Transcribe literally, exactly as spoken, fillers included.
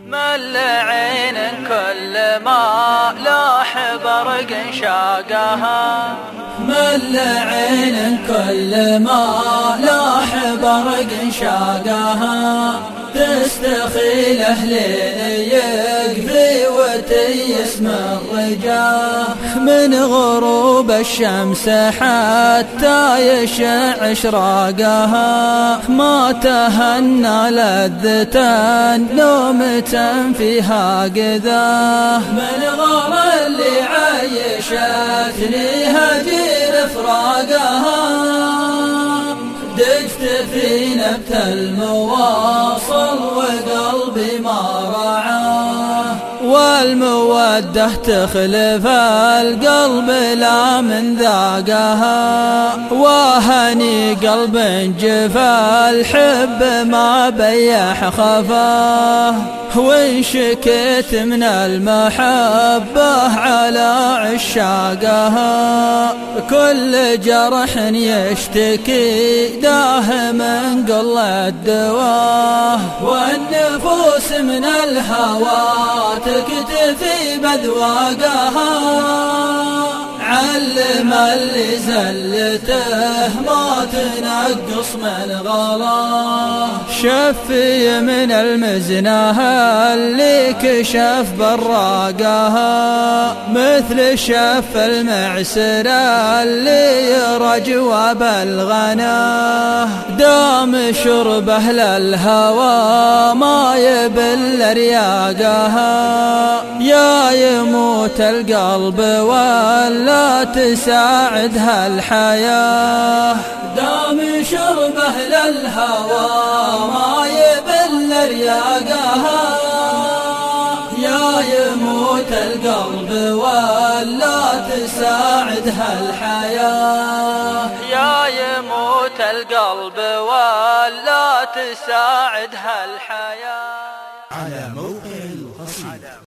مل عين كل ما لاح برق شاقها، مل عين كل ما لاح برق شاقها، تستخيل أهلين يقفي وتيسم الرجاه، من غروب الشمس حتى يشع اشراقها، ما تهنى لذة نومة فيها قذاه، من غر اللي عيشتني هجير فراقها، دجت في نبت المواصل وقلبي ما رعاه، والمودة تخلف القلب لا من ذاقها، وهني قلب جفا الحب ما بيح خفاه، وإن شكيت من المحبة على عشاقها، كل جرح يشتكي داه من قل الدواه، والنفوس من الهوى تكتفي بذواقها، علم اللي زلته ما تنقص من غلاه، شفي من المزنة اللي كشف براقها، مثل شف المعسرة اللي رجوى بالغناه، دام شربه للهوى ما يبل رياقها، يا يموت القلب ولا تساعدها الحياة، دام شربه للهوى ما يبل رياقها، يا يموت القلب ولا تساعدها الحياة، يا يموت القلب ولا تساعدها الحياة. على موقع القصيدة.